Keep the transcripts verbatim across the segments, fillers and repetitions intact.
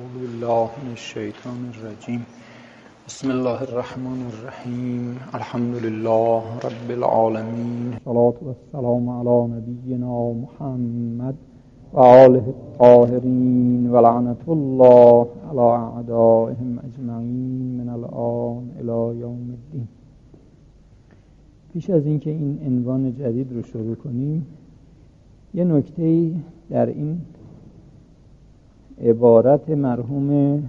اعوذ بالله من الشیطان الرجیم. بسم الله الرحمن الرحیم. الحمد لله رب العالمین. الصلاة والسلام علی نبینا محمد و آله الطاهرین و لعنت الله علی اعدائهم اجمعین من الآن الی یوم الدین. پیش از اینکه این عنوان جدید رو شروع کنیم، یه نکته در این عبارت مرحوم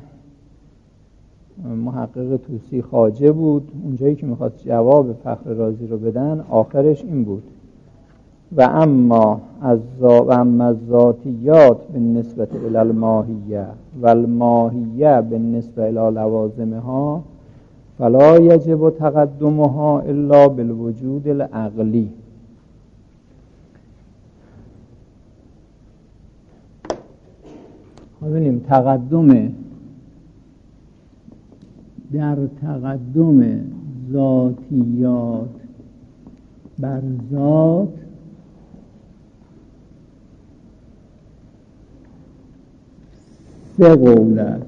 محقق طوسی خواجه بود. اونجایی که میخواست جواب فخر رازی رو بدن، آخرش این بود: و اما از و اما الذاتیات بالنسبه الی الماهیه و الماهیه بالنسبه الی لوازمها فلا یجب تقدمها الا بالوجود العقلی. ببینیم تقدم در تقدم ذاتیات بر ذات سه قول است.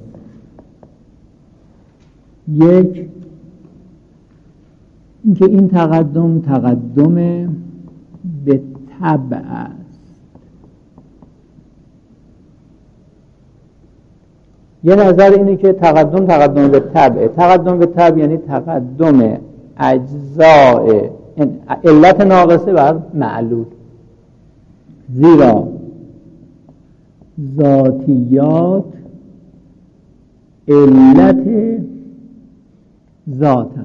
یک، اینکه این تقدم تقدم به طبع است. یه نظر اینه که تقدم تقدم به طبع. تقدم به طبع یعنی تقدم اجزاء علت ناقصه بر معلول، زیرا ذاتیات علت ذاتند.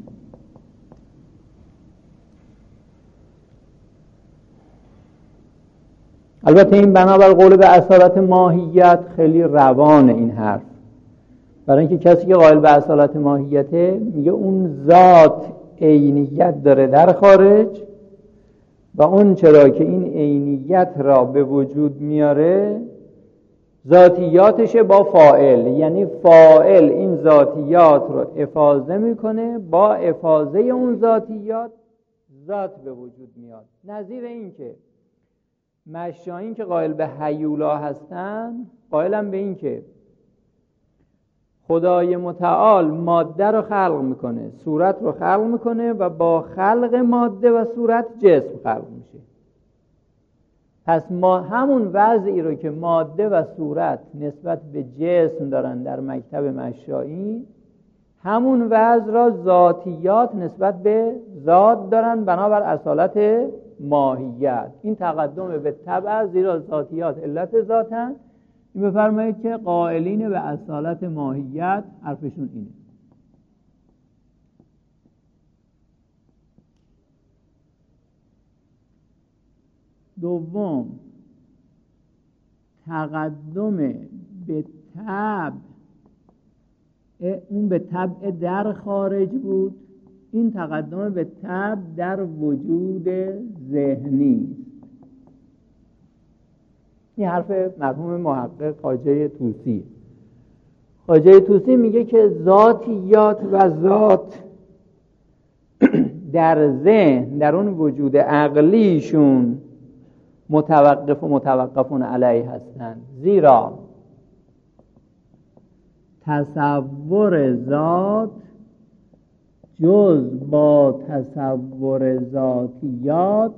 البته این بنابر قول به اصالت ماهیت خیلی روان این حرف، برای اینکه کسی که قائل به اصالت ماهیته میگه اون ذات عینیت داره در خارج و اون چرا که این عینیت را به وجود میاره ذاتیاتش با فاعل، یعنی فاعل این ذاتیات رو افاضه میکنه، با افاضه اون ذاتیات ذات به وجود میاد. نظیر این که مشایین که قائل به هیولا هستن قائلن به این که خدای متعال ماده رو خلق میکنه، صورت رو خلق میکنه و با خلق ماده و صورت جسم خلق میشه. پس ما همون وضعی رو که ماده و صورت نسبت به جسم دارن در مکتب مشایی، همون وضع را ذاتیات نسبت به ذات دارن بنابر اصالت ماهیت. این تقدم به طبع، زیرا ذاتیات علت ذاتن. این بفرمایید که قائلین به اصالت ماهیت حرفشون اینه. دوم، تقدم به طبع، اون به طبع در خارج بود. این تقدم به طبع در وجود ذهنی. این حرف مرحوم محقق خواجه طوسی. خواجه طوسی میگه که ذاتیات و ذات در ذهن، در اون وجود عقلیشون متوقف و متوقفون علیه هستند، زیرا تصور ذات جز با تصور ذاتیات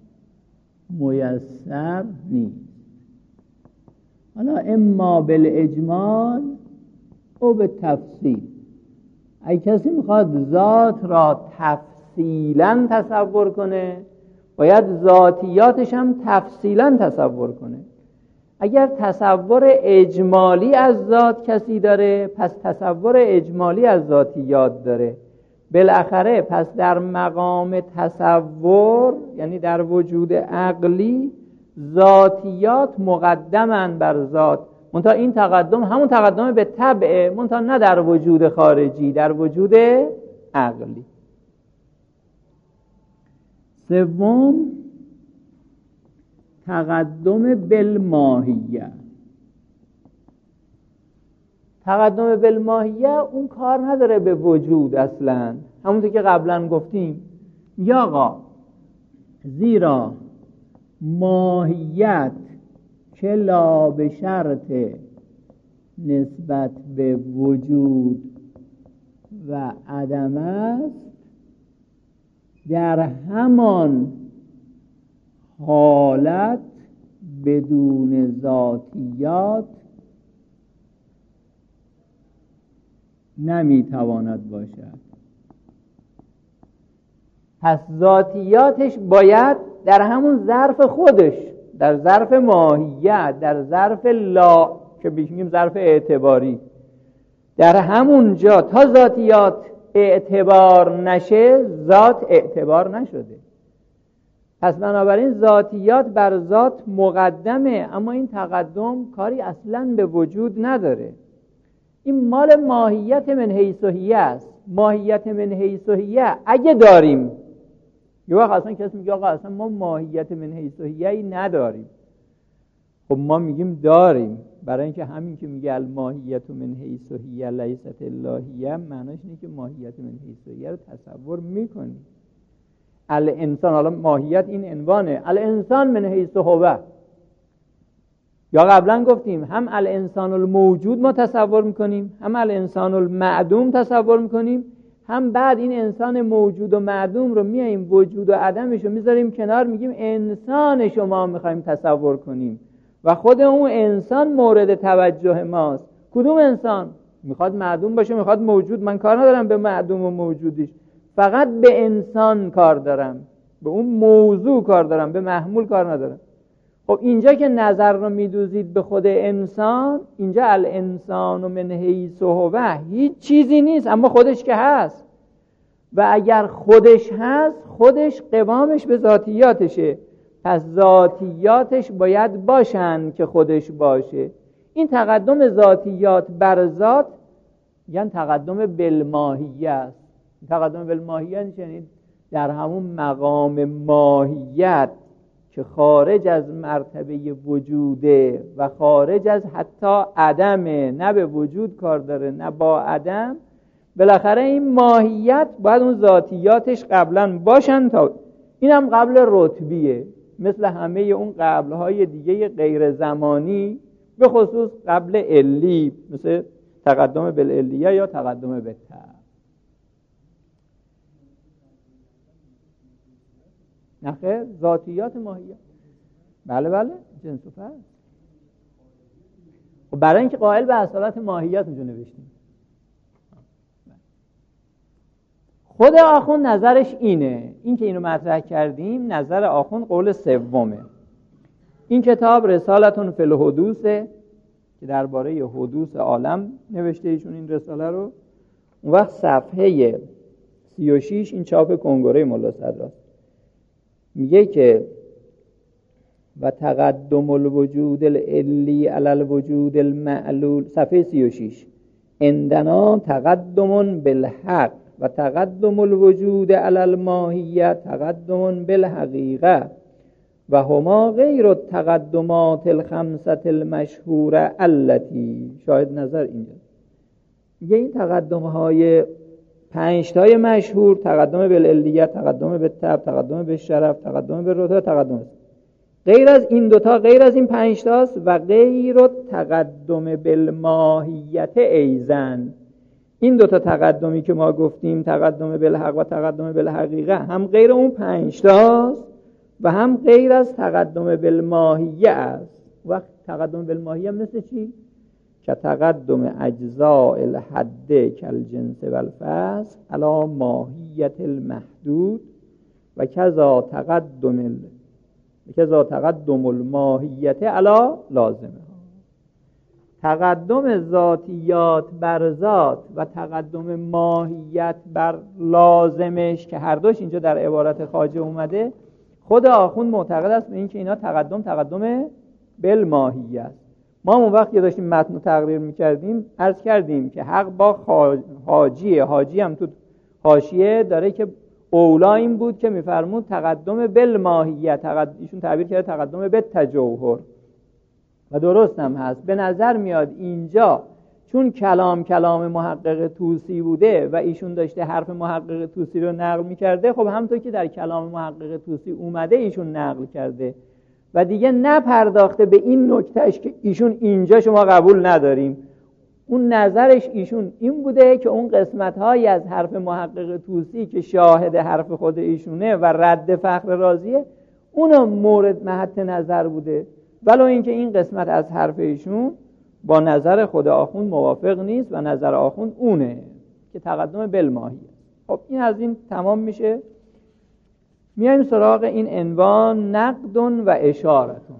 میسر نیست. حالا اما بالاجمال او به تفصیل. اگه کسی میخواد ذات را تفصیلا تصور کنه، باید ذاتیاتش هم تفصیلا تصور کنه. اگر تصور اجمالی از ذات کسی داره، پس تصور اجمالی از ذاتیات داره. بالاخره پس در مقام تصور، یعنی در وجود عقلی، ذاتیات مقدمن بر ذات. منتها این تقدم همون تقدم به طبع، منتها نه در وجود خارجی، در وجود عقلی. سوم، تقدم بالماهیه. تقدم بالماهیه اون کار نداره به وجود اصلا، همونطور که قبلا گفتیم. یا آقا زیرا ماهیت که لا به شرط نسبت به وجود و عدم است، در همان حالت بدون ذاتیات نمیتواند باشد. پس ذاتیاتش باید در همون ظرف خودش، در ظرف ماهیت، در ظرف لا که میگیم ظرف اعتباری، در همون جا تا ذاتیات اعتبار نشه ذات اعتبار نشده. پس بنابراین ذاتیات بر ذات مقدمه، اما این تقدم کاری اصلاً به وجود نداره. این مال ماهیت من حیث و هیه است. ماهیت من حیث و هیه اگه داریم، یه وقت اصلا کسی میگه آقا اصلا ما ماهیت من حیث و هیه ای نداریم. خب ما میگیم داریم، برای اینکه همین که میگه الماهیت من حیث و هیه لیست الا هیه، معناش اینه که ماهیت من حیث و هیه رو تصور میکنیم. الانسان، حالا ماهیت این عنوانه، الانسان من حیث هو. یا قبلا گفتیم هم الانسان الموجود ما تصور میکنیم، هم الانسان المعدوم تصور میکنیم، هم بعد این انسان موجود و معدوم رو میاییم وجود و عدمش رو میذاریم کنار، میگیم انسان شما میخوایم تصور کنیم و خود اون انسان مورد توجه ماست. کدوم انسان؟ میخواد معدوم باشه، میخواد موجود، من کار ندارم به معدوم و موجودیش، فقط به انسان کار دارم، به اون موضوع کار دارم، به محمول کار ندارم. خب اینجا که نظر رو میدوزید به خود انسان، اینجا الانسان و من حیث هو هیچ چیزی نیست، اما خودش که هست. و اگر خودش هست، خودش قوامش به ذاتیاتشه، پس ذاتیاتش باید باشن که خودش باشه. این تقدم ذاتیات بر ذات یعنی تقدم بالماهیه است. تقدم بالماهیه یعنی در همون مقام ماهیت که خارج از مرتبه وجوده و خارج از حتی عدمه، نه به وجود کار داره نه با عدم، بالاخره این ماهیت باید اون ذاتیاتش قبلا باشن. تا این هم قبل رتبیه، مثل همه اون قبلهای دیگه غیر زمانی، به خصوص قبل علی، مثل تقدم بالعلیه یا تقدم بالتع. نخیر، ذاتیات ماهیت. بله بله جنس و فرد. خب برای اینکه قائل به اصالت ماهیت اونجا نوشتیم. خود آخوند نظرش اینه، این که اینو مطرح کردیم نظر آخوند قول سومه. این کتاب رسالتون فی الحدوثه که درباره حدوث عالم نوشته ایشون این رساله رو. اون وقت صفحه سی و شش این چاپ کنگره ملا صدراست، میگه که و تقدم الوجود العلی علی الوجود المعلول، صفحه سی و شش، عندنا تقدم بالحق و تقدم الوجود علی الماهیه تقدم بالحقیقه و هما غیر التقدمات الخمسه المشهوره التي. شاهد نظر اینجا میگه این تقدم های پنج تای مشهور، تقدم بالعلیه، تقدم بالتب، تقدم بالشرف، تقدم بالرتبه، تقدم، غیر از این دوتا، غیر از این پنج تاست و غیر تقدم بالماهیت ایزن. این دوتا تقدمی که ما گفتیم، تقدم بالحق و تقدم بالحقیقه، هم غیر اون پنج تاست و هم غیر از تقدم بالماهیه است. وقت تقدم بالماهیه مثل چی؟ که تقدم اجزاء الحد کالجنس والفصل علی ماهیت المحدود و کذا تقدم ال... کذا تقدم الماهیت علی لازمه. تقدم ذاتیات بر ذات و تقدم ماهیت بر لازمش که هر دوش اینجا در عبارت خواجه اومده، خود آخوند معتقد است به این که اینا تقدم تقدم بالماهیت است. ما اون وقت که داشتیم متن رو تقریر می‌کردیم عرض کردیم که حق با حاجیه، حاجی هم تو حاشیه داره که اولا این بود که می‌فرمود تقدم بالماهیت، تقدم ایشون تعبیر کرده تقدم بالتجوهر و درست هم هست. به نظر میاد اینجا چون کلام کلام محقق طوسی بوده و ایشون داشته حرف محقق طوسی رو نقل می‌کرده، خب همونطور که در کلام محقق طوسی اومده ایشون نقل کرده و دیگه نپرداخته به این نکتهش که ایشون اینجا شما قبول نداریم، اون نظرش ایشون این بوده که اون قسمت‌هایی از حرف محقق طوسی که شاهد حرف خود ایشونه و رد فخر رازیه اونو مورد محط نظر بوده، ولو اینکه این قسمت از حرف ایشون با نظر خود آخوند موافق نیست و نظر آخوند اونه که تقدم بالماهیه. خب این از این تمام میشه. میایم سراغ این عنوان نقد و اشارتون.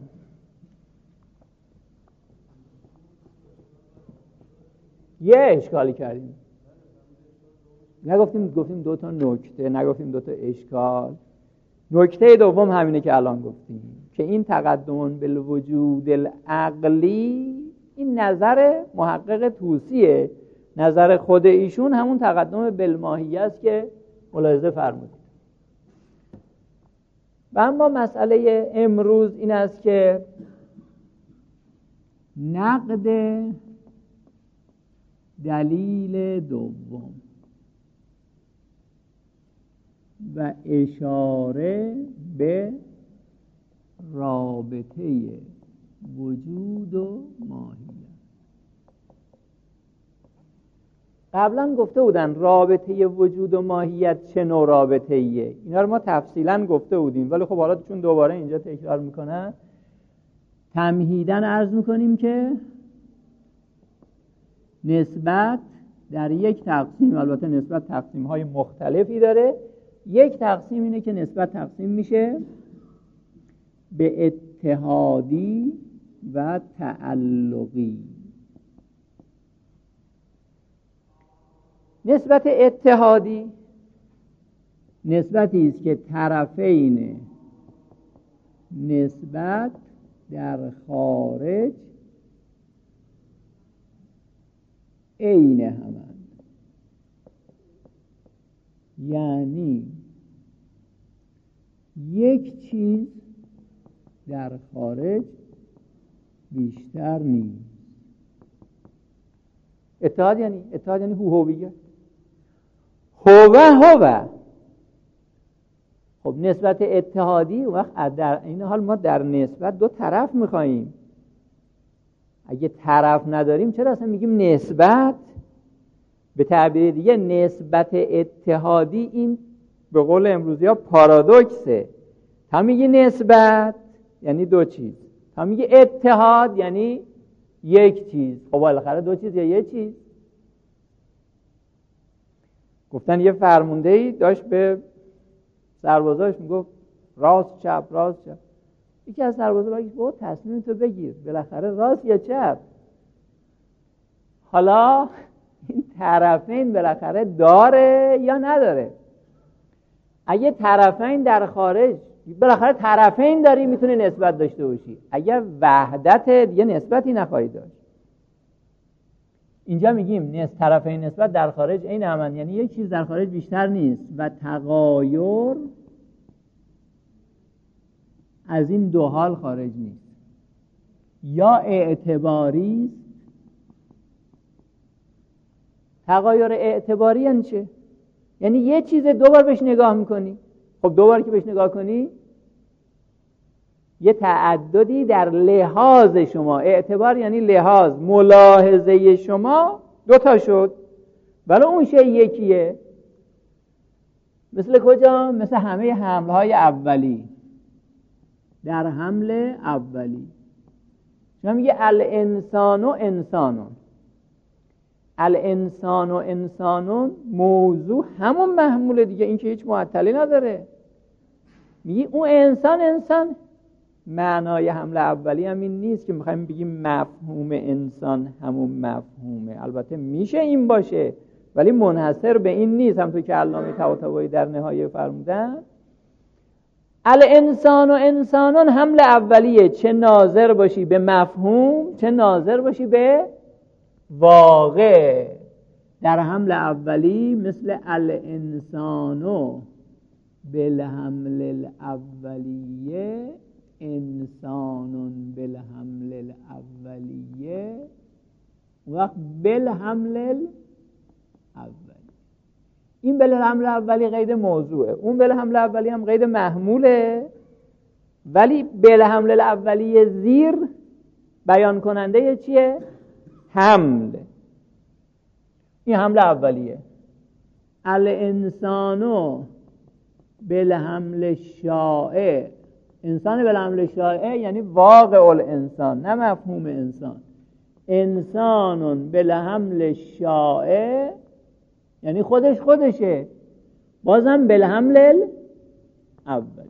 یه اشکالی کردیم، نگفتیم، گفتیم دو تا نکته، نگفتیم دو تا اشکال. نکته دوم همینه که الان گفتیم که این تقدم بالوجود العقلی این نظر محقق طوسیه، نظر خود ایشون همون تقدم بالماهیه است که ملاحظه فرمودید. و اما مسئله امروز این است که نقد دلیل دوم و اشاره به رابطه وجود و ماهیت. قبلا گفته بودن رابطه وجود و ماهیت چه نوع رابطه ایه، اینا رو ما تفصیلا گفته بودیم، ولی خب حالا چون دوباره اینجا تکرار میکنن تمهیداً عرض میکنیم که نسبت در یک تقسیم، البته نسبت تقسیم های مختلفی داره، یک تقسیم اینه که نسبت تقسیم میشه به اتحادی و تعلقی. نسبت اتحادی نسبتی است که طرفین نسبت در خارج عین همند، یعنی یک چیز در خارج بیشتر نیست. اتحاد یعنی اتحاد یعنی هویت، هو هو. خب نسبت اتحادی وقت در این حال ما در نسبت دو طرف میخواییم. اگه طرف نداریم چرا اصلا میگیم نسبت؟ به تعبیر دیگه نسبت اتحادی این به قول امروزی ها پارادوکسه. تا میگی نسبت یعنی دو چیز، تا میگی اتحاد یعنی یک چیز. خب بالاخره دو چیز یا یک چیز؟ گفتن یه فرماندهی داشت به سربازاش میگفت راست چپ راست چپ. یکی از سربازا بگه با تصمیم تو بگیر، بالاخره راست یا چپ. حالا این طرفین بالاخره داره یا نداره؟ اگه طرفین در خارج، بالاخره طرفین داری میتونه نسبت داشته باشی. اگه وحدت دیگه نسبتی نخواهی داشت. اینجا میگیم نسبت طرفین نسبت در خارج عین همند، یعنی یک چیز در خارج بیشتر نیست و تغایر از این دو حال خارج نیست. یا اعتباری است. تغایر اعتباری یعنی چه؟ یعنی یه چیز دو بار بهش نگاه میکنی. خب دو بار که بهش نگاه کنی یه تعددی در لحاظ شما، اعتبار یعنی لحاظ، ملاحظه شما دو تا شد ولی اون شی یکیه. مثل کجا؟ مثل همه حملهای اولی. در حمل اولی شما میگه الانسان و انسانون، الانسان و انسانون موضوع همون محموله دیگه، این که هیچ معطلی نداره. میگی اون انسان انسان، معنای حمله اولی هم این نیست که میخوایم بگیم مفهوم انسان همون مفهومه. البته میشه این باشه ولی منحصر به این نیست. همونطور که علامه طباطبایی در نهایه فرمودن الانسان و انسانون حمله اولیه، چه ناظر باشی به مفهوم چه ناظر باشی به واقع. در حمل اولی مثل الانسانو بالحمل الاولیه، انسانون بالحمل الاولیه، وقت بالحمل الاولی. این بالحمل اولی قید موضوعه، اون بالحمل اولی هم قید محموله، ولی بالحمل الاولیه زیر بیان کننده چیه؟ حمل. این حمله اولیه. الانسانو بالحمل شائع، انسان بالحمل شائع یعنی واقع الانسان، نه مفهوم انسان. انسانون بالحمل شائع یعنی خودش خودشه، بازم بالحمل اول.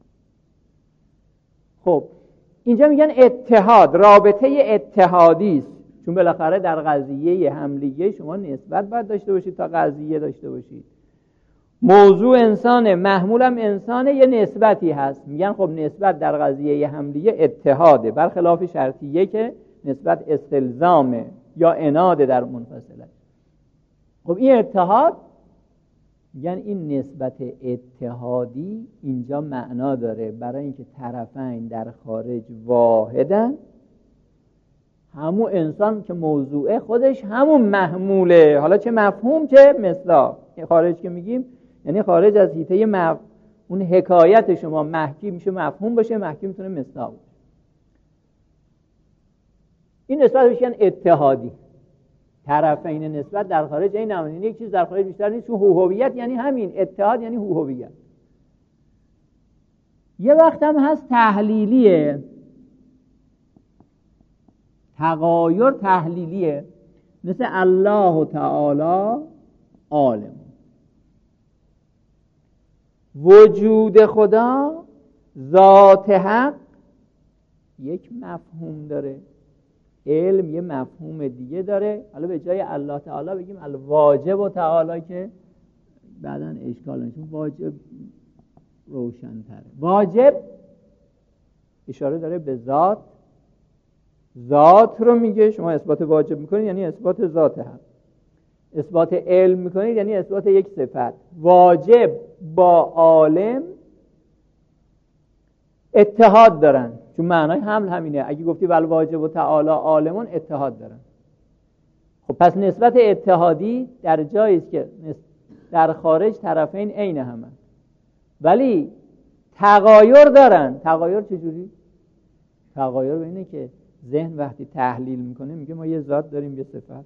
خب اینجا میگن اتحاد، رابطه اتحادی است، چون بالاخره در قضیه حملیه شما نسبت باید داشته باشید تا قضیه داشته باشید. موضوع انسانه، محمولم انسانه، یه نسبتی هست. میگن خب نسبت در قضیه حملیه اتحاده، برخلاف شرطیه که نسبت استلزامه یا اناده در منفصله. خب این اتحاد، میگن این نسبت اتحادی اینجا معنا داره برای اینکه طرفین در خارج واحدن. همون انسان که موضوعه خودش همون محموله، حالا چه مفهوم چه مصداق. خارج که میگیم یعنی خارج از حیطه مف... اون حکایت شما محکی میشه مفهوم باشه، محکی میتونه مصداق باشه. این نسبت بشین اتحادی، طرفین نسبت در خارج این نمونه، یک چیز در خارج بیشتر نیست. چون هویت یعنی همین، اتحاد یعنی هویت. یه وقت هم هست تحلیلیه، تغایر تحلیلیه، مثل الله تعالی عالم. وجود خدا، ذات حق یک مفهوم داره، علم یه مفهوم دیگه داره. حالا به جای الله تعالی بگیم الواجب و تعالی که بعداً اشکال نشه، واجب روشن تره. واجب اشاره داره به ذات، ذات رو میگه، شما اثبات واجب میکنید یعنی اثبات ذات حق. اثبات علم میکنید یعنی اثبات یک صفت. واجب با عالم اتحاد دارن، چون معنای حمل همینه. اگه گفتی ول واجب و تعالی عالمون، اتحاد دارن. خب پس نسبت اتحادی در جایی است که در خارج طرفین عین همه، ولی تغایر دارن. تغایر چجوری؟ تغایر به اینه که ذهن وقتی تحلیل میکنه میگه ما یه ذات داریم یه صفت.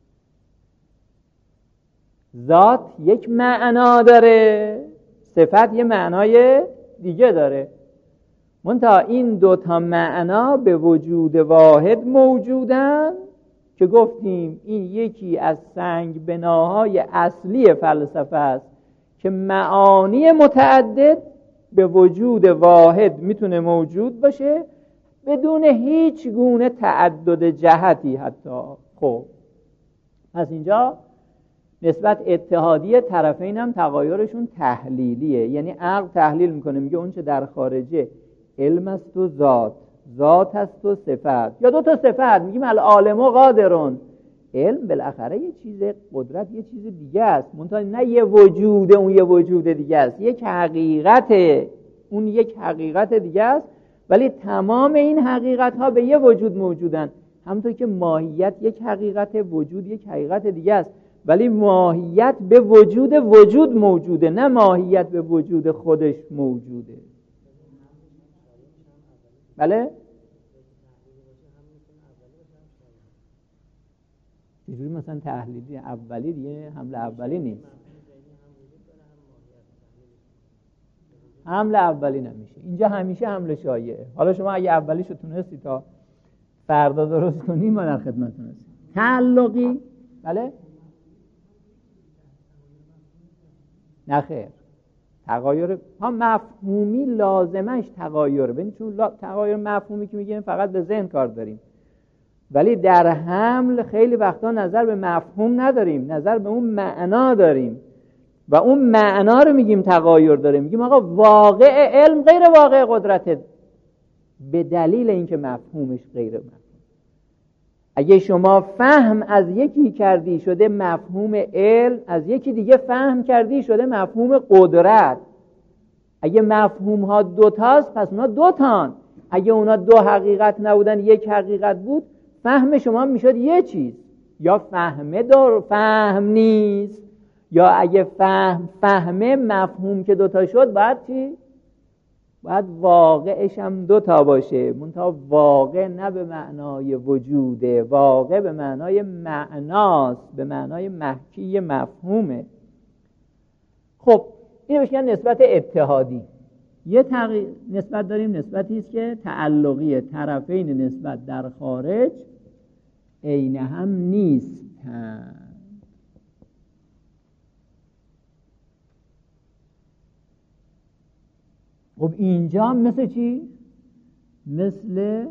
ذات یک معنا داره، صفت یه معنای دیگه داره. منتها این دوتا معنا به وجود واحد موجودن که گفتیم این یکی از سنگ بناهای اصلی فلسفه است که معانی متعدد به وجود واحد میتونه موجود باشه بدون هیچ گونه تعدد جهتی حتی. خب پس اینجا نسبت اتحادی طرفین هم تغایرشون تحلیلیه، یعنی عقل تحلیل میکنه، میگه اون چه در خارجه علم است و ذات، ذات است و صفت، یا دو تا صفت میگیم العالم و قادرون. علم بالاخره یه چیز، قدرت یه چیز دیگه است، منتها نه یه وجود اون یه وجود دیگه است، یک حقیقت اون یک حقیقت دیگه است، ولی تمام این حقیقت ها به یه وجود موجودن. همونطور که ماهیت یک حقیقت، وجود یک حقیقت دیگه است، ولی ماهیت به وجود وجود موجوده، نه ماهیت به وجود خودش موجوده. بله؟ چجوری مثلا تحلیلی اولی دیگه حمله اولی نیست؟ حمله اولی نمیشه اینجا، همیشه حمله شایعه. حالا شما اگه اولیشو تونستی تا فردا درست کنی ما در خدمتتون هستیم. تعلقی بله؟ نه خیر، تغایر ها مفهومی لازمش تغایر، ببین چون تغایر مفهومی که میگیم فقط به ذهن کار داریم، ولی در حمل خیلی وقتا نظر به مفهوم نداریم، نظر به اون معنا داریم و اون معنا رو میگیم تغایر داره. میگیم آقا واقع علم غیر واقع قدرت به دلیل اینکه مفهومش غیر مفهوم. اگه شما فهم از یکی کردی شده مفهوم علم، از یکی دیگه فهم کردی شده مفهوم قدرت. اگه مفهوم ها دوتاست پس اونا دوتان. اگه اونا دو حقیقت نبودن یک حقیقت بود، فهم شما میشد یه چیز. یا فهمه دار فهم نیست، یا اگه فهم فهمه مفهوم که دوتا شد باید چی؟ باید واقعش هم دو تا باشه، منتها واقع نه به معنای وجوده، واقع به معنای معناست، به معنای محکی مفهومه. خب این بهش میگن نسبت اتحادی. یه تغییر نسبت داریم، نسبتی است که تعلقی طرفین نسبت در خارج عین هم نیستند. خب اینجا مثل چی؟ مثل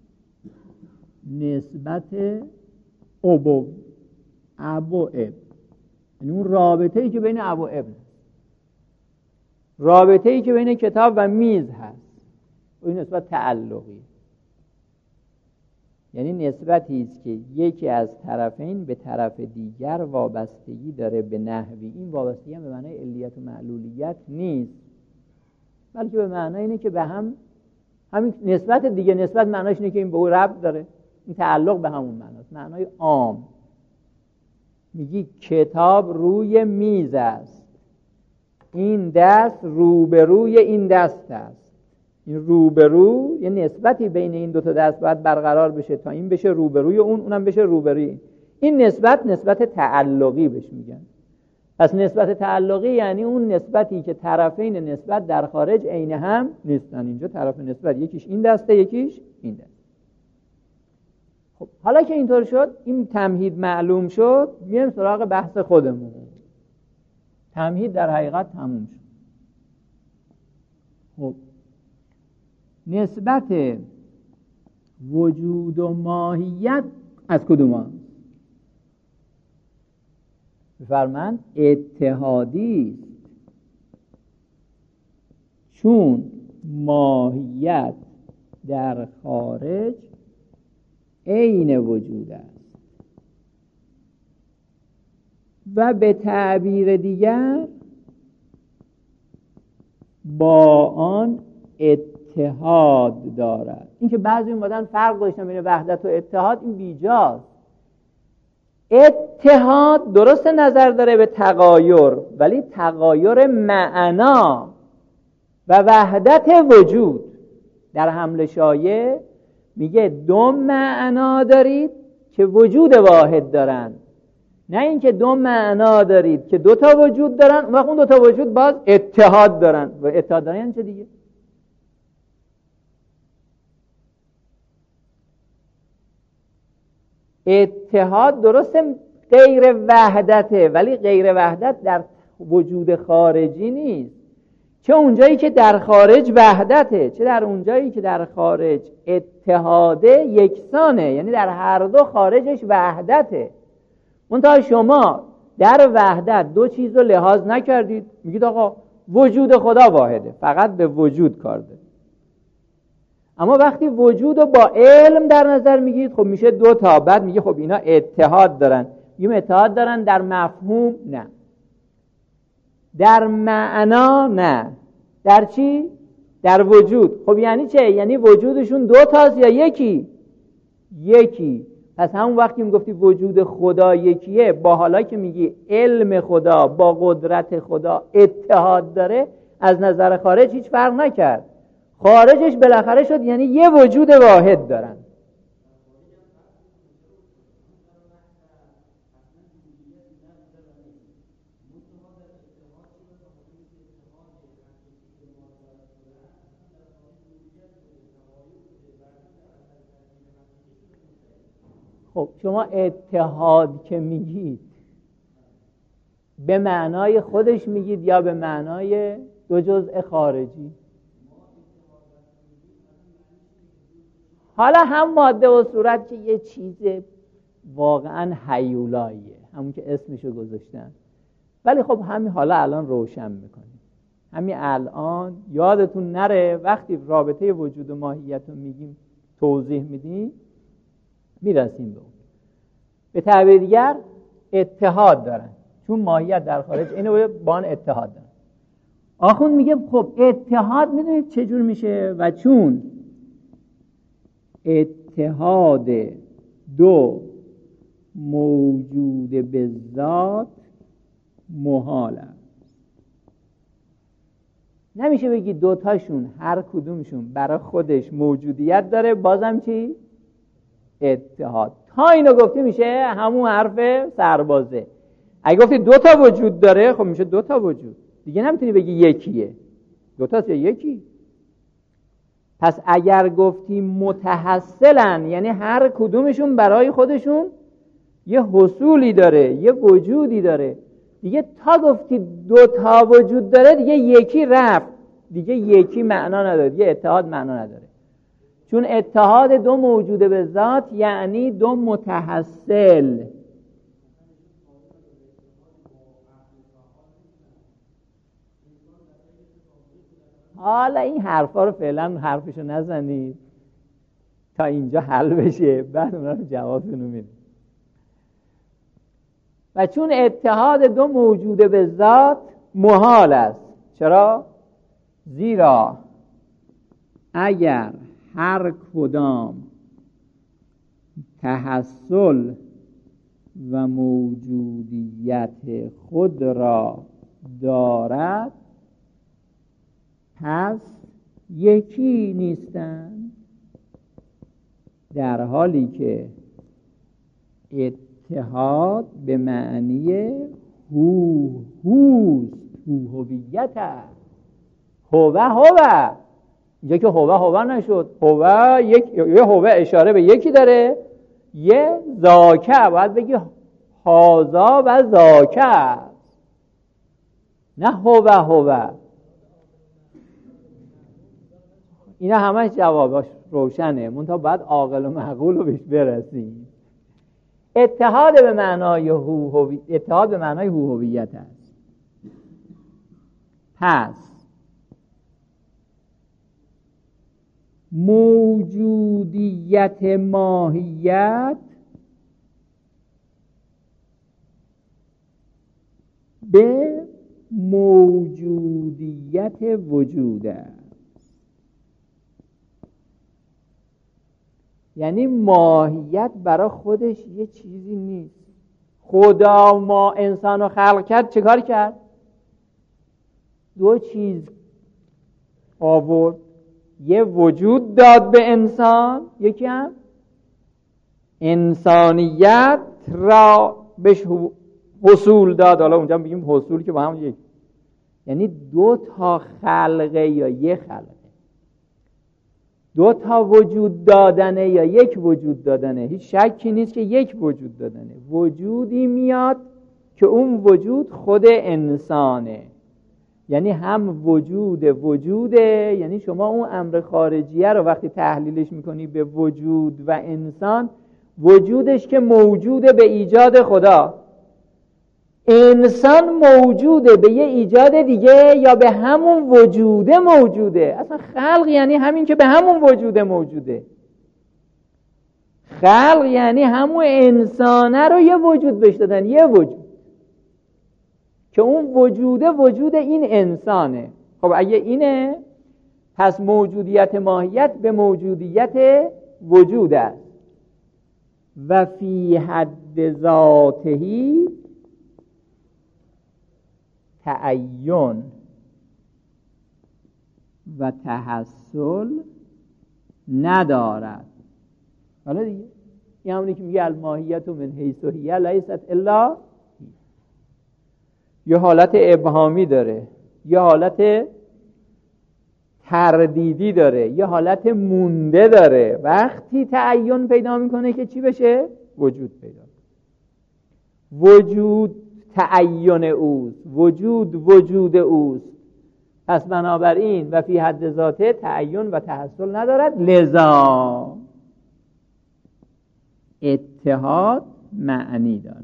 نسبت ابو ابو اب، یعنی اون رابطه ای که بین ابو اب، رابطه ای که بین کتاب و میز هست، این نسبت تعلقی، یعنی نسبتی است که یکی از طرفین به طرف دیگر وابستگی داره به نحوی. این وابستگی هم به معنای علیت و معلولیت نیست، بلکه به معنای اینه که به هم همین نسبت دیگه. نسبت معناش اینه که این به او ربط داره، این تعلق به همون معناست، معنای عام. میگی کتاب روی میز است، این دست روبروی این دست است. این روبرو یه نسبتی بین این دو تا دست باید برقرار بشه تا این بشه روبروی اون، اونم بشه روبروی این. این نسبت نسبت تعلقی بهش میگن. پس نسبت تعلقی یعنی اون نسبتی که طرفین نسبت در خارج عین هم نیستن. اینجا طرف نسبت یکیش این دسته یکیش این دسته. خب حالا که اینطور شد، این تمهید معلوم شد، میایم سراغ بحث خودمون. تمهید در حقیقت تموم شد. خب نسبت وجود و ماهیت از کدوم هست؟ بفرمایند اتحادی است، چون ماهیت در خارج عین وجود است و به تعبیر دیگر با آن اتحاد دارد. این که بعضی اومدن فرق گذاشتن بین وحدت و اتحاد، این بیجاست. اتحاد درست نظر داره به تغایر، ولی تغایر معنا و وحدت وجود. در حمل شایع میگه دو معنا دارید که وجود واحد دارن، نه اینکه دو معنا دارید که دو تا وجود دارن و اون دو تا وجود باز اتحاد دارن. و اتحاد دارن یعنی چه دیگه؟ اتحاد درسته غیر وحدته، ولی غیر وحدت در وجود خارجی نیست. چه اونجایی که در خارج وحدته، چه در اونجایی که در خارج اتحاده یکسانه، یعنی در هر دو خارجش وحدته. منتها شما در وحدت دو چیز رو لحاظ نکردید، میگید آقا وجود خدا واحده، فقط به وجود کار داره. اما وقتی وجود رو با علم در نظر میگیرید، خب میشه دو تا. بعد میگه خب اینا اتحاد دارن. میگیم اتحاد دارن در مفهوم؟ نه. در معنا؟ نه. در چی؟ در وجود. خب یعنی چه؟ یعنی وجودشون دو تاست یا یکی؟ یکی. پس همون وقتی میگفتی وجود خدا یکیه، با حالا که میگی علم خدا با قدرت خدا اتحاد داره، از نظر خارج هیچ فرق نکرد. خارجش بالاخره شد، یعنی یه وجود واحد دارن. خب شما اتحاد که میگید به معنای خودش میگید یا به معنای دو جزء خارجی؟ حالا هم ماده و صورت که یه چیز واقعا هیولاییه، همون که اسمشو گذاشتن، ولی خب همین حالا الان روشن میکنیم. همین الان یادتون نره وقتی رابطه وجود و ماهیت رو میگیم توضیح میدیم میرسیم به اون. به تعبیر دیگر اتحاد دارن، چون ماهیت در خارج اینو با آن اتحاد دارن. آخوند میگه خب اتحاد میدونید چجور میشه؟ و چون اتحاد دو موجود به ذات محال است. نمیشه بگی دوتاشون هر کدومشون برای خودش موجودیت داره بازم چی؟ اتحاد. تا اینو گفتی میشه همون حرف سربازه. اگه گفتی دوتا وجود داره خب میشه دوتا وجود دیگه، نمیتونی بگی یکیه. دوتاست یا یکی؟ پس اگر گفتی متحصلن یعنی هر کدومشون برای خودشون یه حصولی داره، یه وجودی داره دیگه. تا گفتی دوتا وجود داره دیگه یکی رفت، دیگه یکی معنا نداره، دیگه اتحاد معنا نداره. چون اتحاد دو موجود به ذات یعنی دو متحصل. حالا این حرفا رو فعلا حرفشو نزنید تا اینجا حل بشه، بعد اونا رو جوابتون میدم. و چون اتحاد دو موجود به ذات محال است. چرا؟ زیرا اگر هر کدام تحصل و موجودیت خود را دارد پس یکی نیستند، در حالی که اتحاد به معنی هو هوست، هو هویت است. هوه هوه اینجا که هوه هوه نشد، هوه یک، یه هوه اشاره به یکی داره، یه ذاکه باید بگی هازا و ذاکه است، نه هوه هوه. اینا همش جواباش روشنه، منتها بعد عاقل و معقول رو بهش برسیم. اتحاد به معنای هو هویت، اتحاد به معنای هو هویت است. پس موجودیت ماهیت به موجودیت وجود است. یعنی ماهیت برای خودش یه چیزی نیست. خدا ما انسان رو خلق کرد چه کار کرد؟ دو چیز آورد، یه وجود داد به انسان، یکی هم انسانیت را بهش حصول داد. حالا اونجا بگیم حصول که با هم یک، یعنی دو تا خلقه یا یک خلقه، دو تا وجود دادنه یا یک وجود دادنه. هیچ شکی نیست که یک وجود دادنه. وجودی میاد که اون وجود خود انسانه، یعنی هم وجود وجوده، یعنی شما اون امر خارجیه رو وقتی تحلیلش میکنی به وجود و انسان، وجودش که موجوده به ایجاد خدا، انسان موجوده به یه ایجاد دیگه یا به همون وجوده موجوده. اصلا خلق یعنی همین که به همون وجوده موجوده. خلق یعنی همون انسانه رو یه وجود بهش دادن، یه وجود که اون وجوده وجود این انسانه. خب اگه اینه پس موجودیت ماهیت به موجودیت وجود است. و فی حد ذاتهی تعین و تحصل ندارد. حالا دیگه این همونی که میگه الماهیت من حیث هی لیست الا، یه حالت ابهامی داره، یه حالت تردیدی داره، یه حالت مونده داره. وقتی تعین پیدا میکنه که چی بشه؟ وجود پیدا. وجود تعین اوست، وجود وجود اوست. پس بنابراین و فی حد ذاته تعین و تحصل ندارد، لذا اتحاد معنی دارد.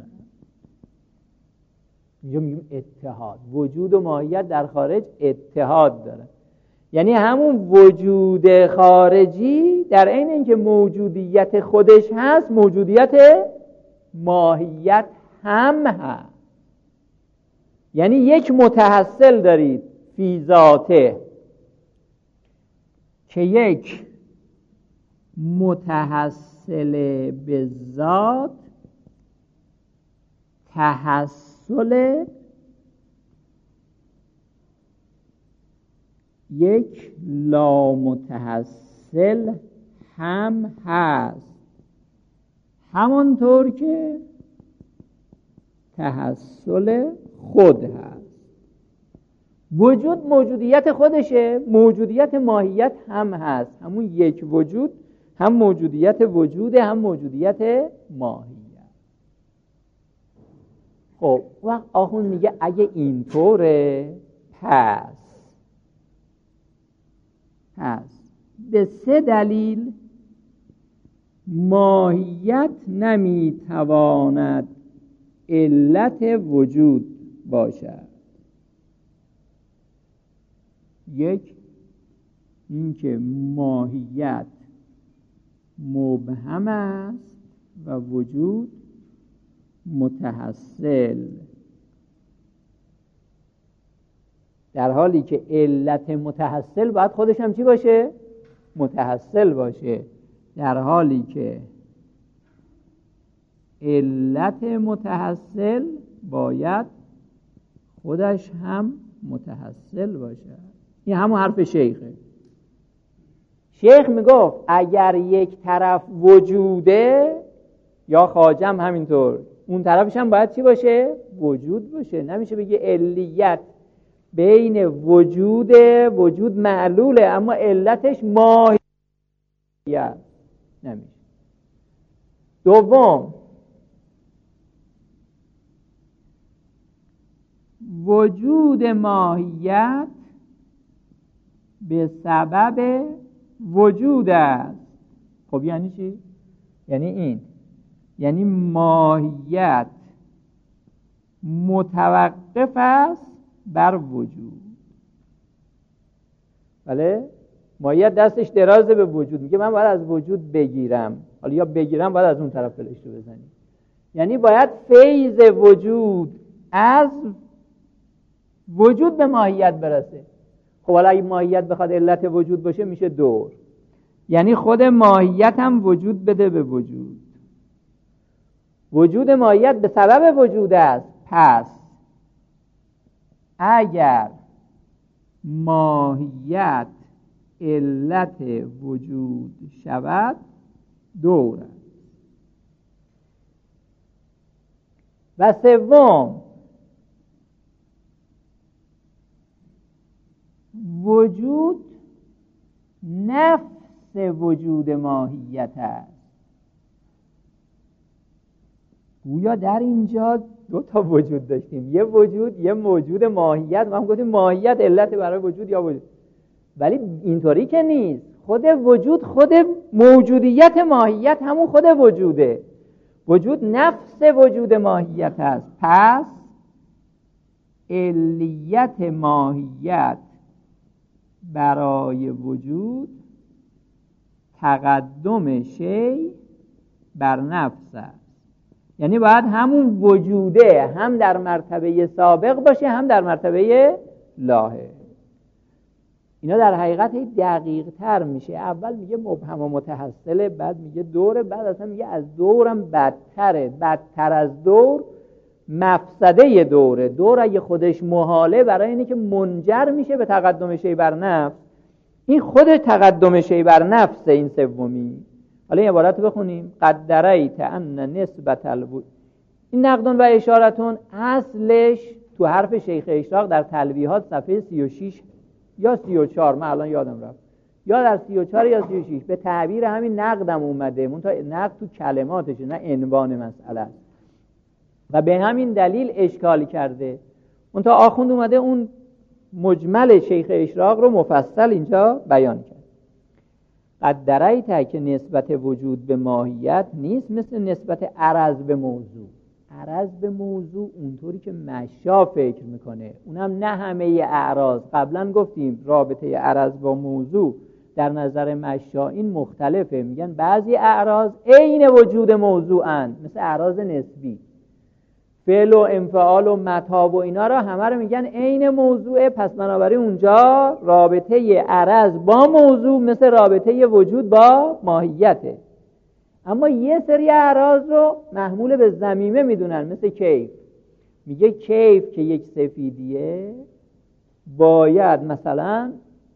اینجا میگیم اتحاد، وجود و ماهیت در خارج اتحاد داره، یعنی همون وجود خارجی در عین اینکه موجودیت خودش هست، موجودیت ماهیت هم هست. یعنی یک متحصل دارید فی ذاته که یک متحصل به ذات تحصل یک لامتحصل هم هست، همانطور که تحصل خود هست. وجود موجودیت خودشه، موجودیت ماهیت هم هست. همون یک وجود هم موجودیت وجوده، هم موجودیت ماهیت. خب وقت آخوند میگه اگه اینطوره پس هست به سه دلیل ماهیت نمیتواند علت وجود باشد. یک، اینکه ماهیت مبهم است و وجود متحصل، در حالی که علت متحصل باید خودش هم چی باشه؟ متحصل باشه، در حالی که علت متحصل باید خودش هم متحصل باشه. این همون حرف شیخه. شیخ میگفت اگر یک طرف وجوده، یا خواجم همینطور، اون طرفش هم باید چی باشه؟ وجود باشه. نمیشه بگی علیت بین وجود وجود معلوله اما علتش ماهیت، نمیشه. دوم، وجود ماهیت به سبب وجود است. خب یعنی چی؟ یعنی این، یعنی ماهیت متوقف است بر وجود. بله؟ ماهیت دستش درازه به وجود، میگه من باید از وجود بگیرم، حالا یا بگیرم باید از اون طرف فلش رو بزنیم. یعنی باید فیض وجود از وجود به ماهیت برسه. خب حالا اگه ماهیت بخواد علت وجود باشه میشه دور، یعنی خود ماهیت هم وجود بده به وجود. وجود ماهیت به سبب وجود است. پس اگر ماهیت علت وجود شود دور است. و سوم، وجود نفس وجود ماهیت است. گویا در اینجا دو تا وجود داشتیم، یه وجود یه موجود ماهیت. ما هم گفتیم ماهیت علت برای وجود یا وجود، ولی اینطوری که نیست. خود وجود خود موجودیت ماهیت همون خود وجوده. وجود نفس وجود ماهیت است. پس علیت ماهیت برای وجود تقدم شی بر نفس است. یعنی باید همون وجوده هم در مرتبه سابق باشه هم در مرتبه لاحق. اینا در حقیقت دقیق تر میشه. اول میگه مبهم و متحصله، بعد میگه دوره، بعد اصلا میگه از دورم بدتره. بدتر از دور مفسده دوره. دور اگه خودش محاله برای اینه که منجر میشه به تقدم شی بر نفس، این خود تقدم شی بر نفسه. این سومی. حالا این عبارت بخونیم: قد درایت ان نسبت الوجود. این نقدون و اشارتون اصلش تو حرف شیخ اشراق در تلویحات صفحه سی و شش یا سی و چهار، من الان یادم رفت، یا در سی و چهار یا سی و شش به تعبیر همین نقدم اومده. منتها نقد تو کلماتشه نه عنوان مسئله است و به همین دلیل اشکال کرده. منتها آخوند اومده اون مجمل شیخ اشراق رو مفصل اینجا بیان کرد. قد درایت که نسبت وجود به ماهیت نیست مثل نسبت عرض به موضوع. عرض به موضوع اونطوری که مشا فکر میکنه، اونم نه همه اعراض. قبلا گفتیم رابطه عرض با موضوع در نظر مشا این مختلفه. میگن بعضی اعراض عین وجود موضوعن، مثل اعراض نسبی، فعل و انفعال و متاب و اینا را همه رو میگن عین موضوعه. پس بنابراین اونجا رابطه عرض با موضوع مثل رابطه وجود با ماهیته. اما یه سری اعراض رو محمول به ضمیمه میدونن، مثل کیف. میگه کیف که یک سفیدیه باید مثلا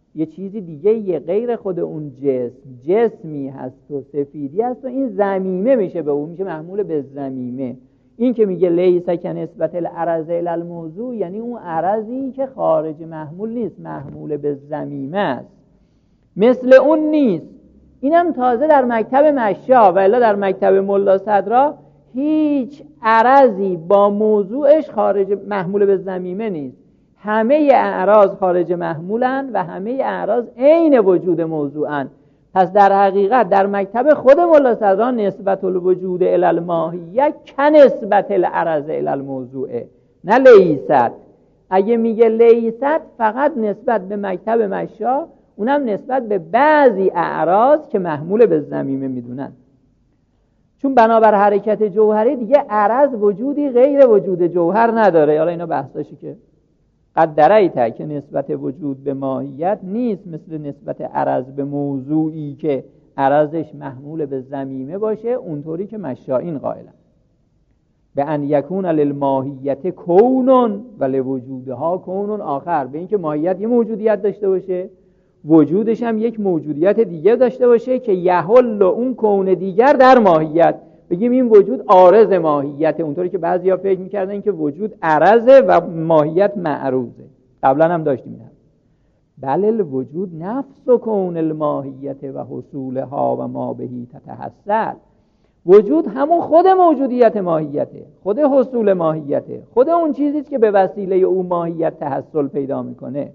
یه چیزی دیگه یه غیر خود اون جسم، جسمی هست و سفیدی هست و این ضمیمه میشه به اون، میشه محمول به ضمیمه. این که میگه لیس کنسبت العرض الی الموضوع یعنی اون عرضی که خارج محمول نیست، محمول به ضمیمه است، مثل اون نیست. اینم تازه در مکتب مشا و الا در مکتب ملا صدرا هیچ عرضی با موضوعش خارج محمول به ضمیمه نیست. همه اعراض خارج محمولن و همه اعراض عین وجود موضوعن. پس در حقیقت در مکتب خود ملا صدرا نسبت الوجود الی الماهیه کنسبت العرض الی الموضوع، نه لیست. اگه میگه لیست فقط نسبت به مکتب مشا، اونم نسبت به بعضی اعراض که محمول به ضمیمه میدونن. چون بنابر حرکت جوهری دیگه عرض وجودی غیر وجود جوهر نداره. حالا اینا بحثاشی که قدرایت که نسبت وجود به ماهیت نیست مثل نسبت عرض به موضوعی که عرضش محمول به ضمیمه باشه، اونطوری که مشائین قائلن به ان یکون للماهیت کون و لوجودها کون آخر، به اینکه ماهیت یه موجودیت داشته باشه، وجودش هم یک موجودیت دیگه داشته باشه که یحل اون کون دیگر در ماهیت. بگیم این وجود عارض ماهیت، اونطوری که بعضیا فکر می‌کردن که وجود عرضه و ماهیت معروضه. قبلا هم داشتیم این. بل الوجود نفس و کون الماهیت و حصولها و ما بهی تتحصل. وجود همون خود موجودیت ماهیته، خود حصول ماهیته، خود اون چیزیست که به وسیله اون ماهیت تحصل پیدا میکنه.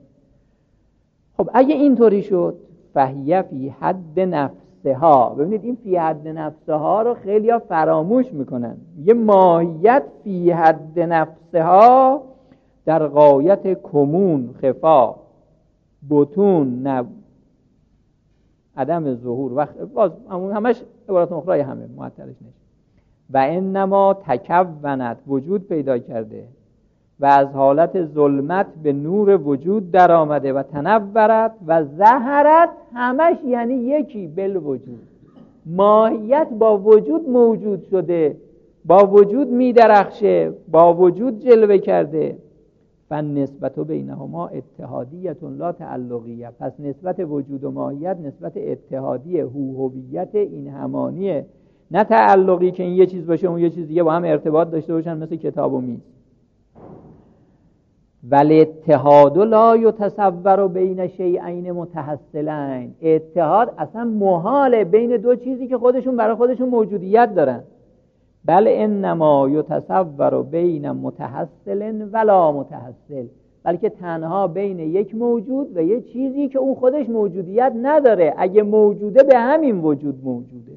خب اگه اینطوری شد فهیه فی حد نفسها، ببینید این فی حد نفسها رو خیلی ها فراموش میکنن. یه ماهیت فی حد نفسها در غایت کمون خفا بطون نب عدم ظهور و باز همش عبارت اخرای همه معطلش نشه. و انما تکونت وجود پیدا کرده و از حالت ظلمت به نور وجود در آمده و تنورت و ظهرت، همش یعنی یکی بل وجود. ماهیت با وجود موجود شده، با وجود می درخشه، با وجود جلوه کرده. فالنسبت بینهما اتحادیت لا تعلقیه. پس نسبت وجود و ماهیت نسبت اتحادی، هویت، این همانیه، نه تعلقی که این یه چیز باشه اون یه چیز دیگه با هم ارتباط داشته باشن مثل کتاب و میز. ولی اتحاد لا یتصور بین شیئین متحصلین. اتحاد اصلا محاله بین دو چیزی که خودشون برای خودشون موجودیت دارن. بل انما یتصور بین متحصل ولا متحصل، بلکه تنها بین یک موجود و یک چیزی که اون خودش موجودیت نداره. اگه موجوده به همین وجود موجوده.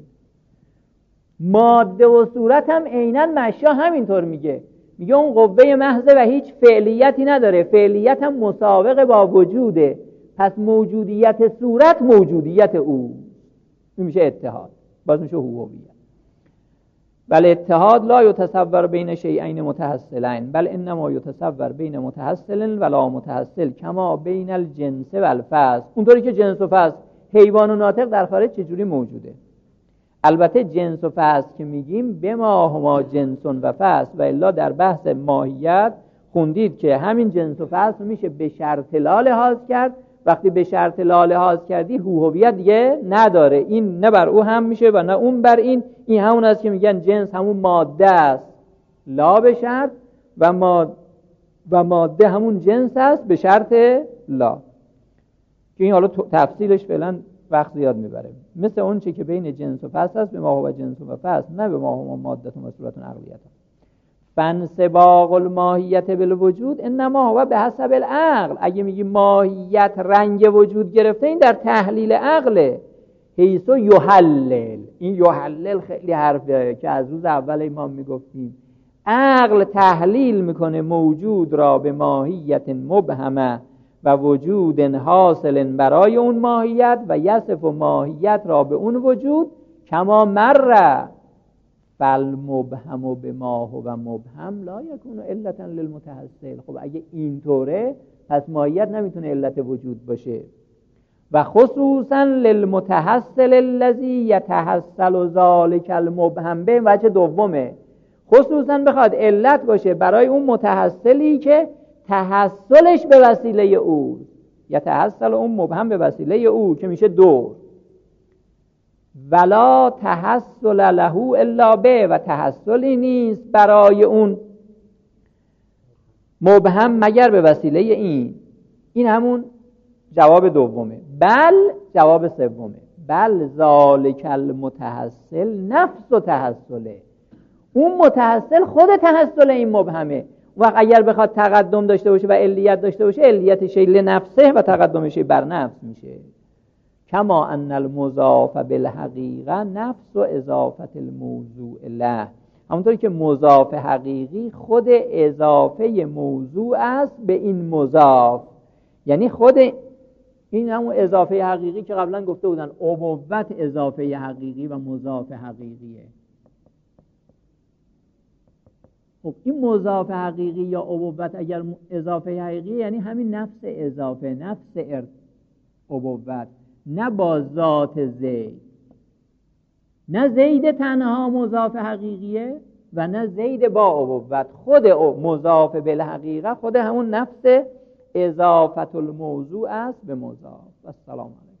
ماده و صورت هم عیناً مشا همینطور میگه، میگه اون قوه محضه و هیچ فعلیتی نداره، فعلیت هم مسابقه با وجوده. پس موجودیت صورت موجودیت او، این میشه اتحاد، باز میشه هویت. بل اتحاد لا یتصور بین شیئین متحصلین بل انما یتصور بین متحصل ولا متحصل کما بین الجنس و الفصل. اونطوری که جنس و فصل، حیوان و ناطق در خارج چجوری موجوده. البته جنس و فصل که میگیم به ما هما جنس و فصل، و الا در بحث ماهیت خوندید که همین جنس و فصل میشه به شرط لا لحاظ کرد. وقتی به شرط لا لحاظ کردی هویت دیگه نداره، این نه بر او هم میشه و نه اون بر این. این همون است که میگن جنس همون ماده است لا به شرط و ماده و ماده همون جنس است به شرط لا، که این حالا تفصیلش فعلا وقت زیاد میبره. مثل اون چه که بین جنس و فصل است، به ما هو جنس و فصل، نه به ما هو ماده و صورت و عقلیت. فانسباق الماهیت بالوجود انما هو به حسب العقل. اگه میگی ماهیت رنگ وجود گرفته، این در تحلیل عقله. حیث یحلل، این یحلل خیلی حرفه که از روز اول امام میگفتیم. عقل تحلیل میکنه موجود را به ماهیت مبهمه و وجود حاصل برای اون ماهیت و یصف ماهیت را به اون وجود کما مر فالمبهم بما هو مبهم لا یکون علتا للمتحصل. خب اگه اینطوره پس ماهیت نمیتونه علت وجود باشه. و خصوصا للمتحصل الذی یتحصل ذلک المبهم به وجه دومه، خصوصا بخواد علت باشه برای اون متحصلی که تحصلش به وسیله او. یتحصل اون مبهم به وسیله او که میشه دور. ولا تحصل له الا به، و تحصلی نیست برای اون مبهم مگر به وسیله این. این همون جواب دومه. بل جواب سومه. بل ذالک المتحصل نفس و تحصله، اون متحصل خود تحصل این مبهمه. و اگر بخواد تقدم داشته باشه و علیت داشته باشه، علیتش لنفسه و تقدمش بر نفس میشه. کما ان المضاف بالحقیقه نفس و اضافت الموضوع له، همونطوری که مضاف حقیقی خود اضافه موضوع است به این مضاف. یعنی خود این همون اضافه حقیقی که قبلا گفته بودن ابوت اضافه حقیقی و مضاف حقیقیه. خب این مضاف حقیقی یا ابوت اگر اضافه حقیقی، یعنی همین نفس اضافه، نفس ابوت، نه با ذات زید. نه زید تنها مضاف حقیقیه و نه زید با ابوت. خود مضاف بالحقیقه خود همون نفس اضافت الموضوع است به مضاف. السلام علیکم.